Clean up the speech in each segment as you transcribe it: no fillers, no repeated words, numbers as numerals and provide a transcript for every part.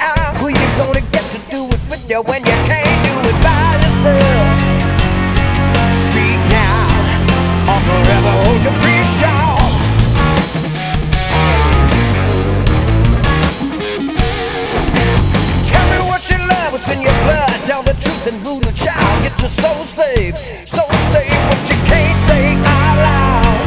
out. Who you gonna get to do it with you when you can't do it by yourself? Speak now, or forever hold your peace, y'all. Tell me what you love, what's in your blood. Tell the truth and lose a child. Get your soul saved, soul saved. What you can't say out loud.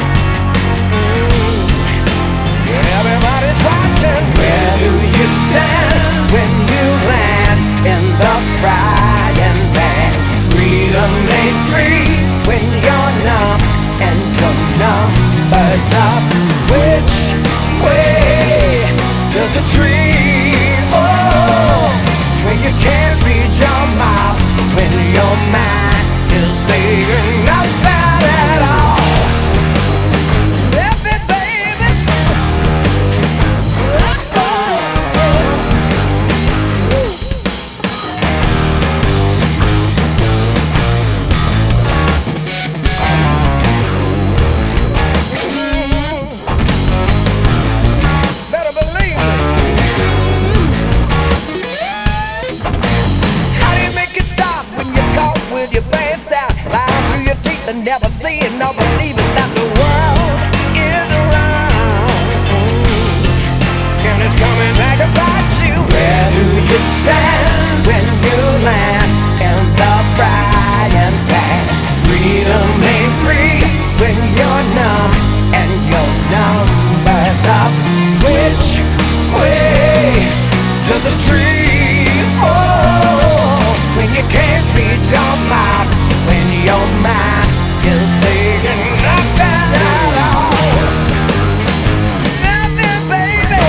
Everybody's watching. Where do you stand when you land in the frying pan? Freedom ain't free when you're numb and your number's up. Which way does the tree fall when you can't read your mouth, when your mind is saying nothing at all? Nothing, baby. Better believe me. How do you make it stop when you're caught with your pants down, lying through your teeth and never seeing nor believing that the world is around, and it's coming back about you? Where do you stand when you land in the frying pan? Freedom ain't free when you're numb and your number's up. Which way does the tree fall when you can't read your mouth, when your mind is saying nothing at all? Nothing, baby.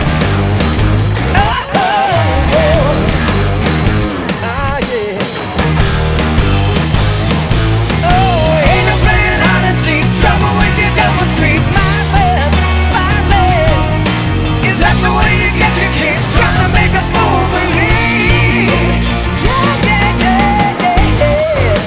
Oh, oh, oh. Ah, yeah. Oh, ain't no playing hide and seek. Trouble with your double speak. Mindless, spineless. Is that the way you get your kicks? Trying to make a fool believe. Yeah, yeah, yeah, yeah, yeah.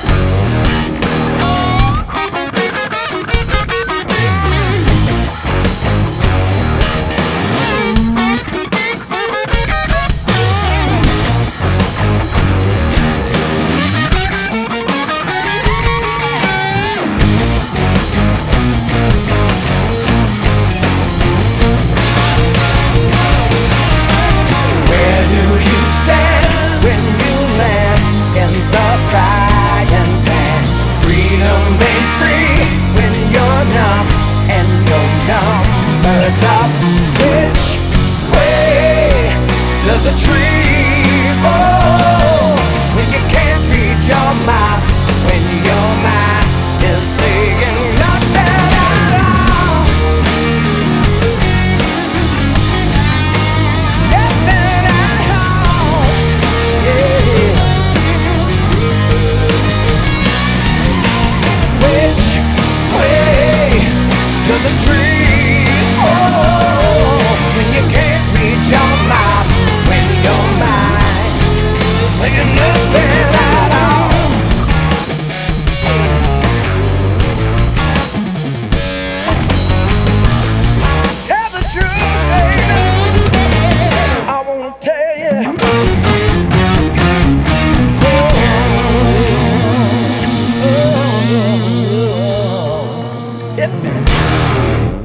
Where do you stand when you land in the frying pan? Freedom ain't free when you're numb and your number's up. Which way does the tree fall when you can't read your mouth, when your mind is saying nothing at all? Nothing at all. Yeah. Which way does the tree fall when you can't read your mouth, when your mind is saying nothing at all? Tell the truth, baby. I won't tell you. Oh, oh, oh, oh. Hit me.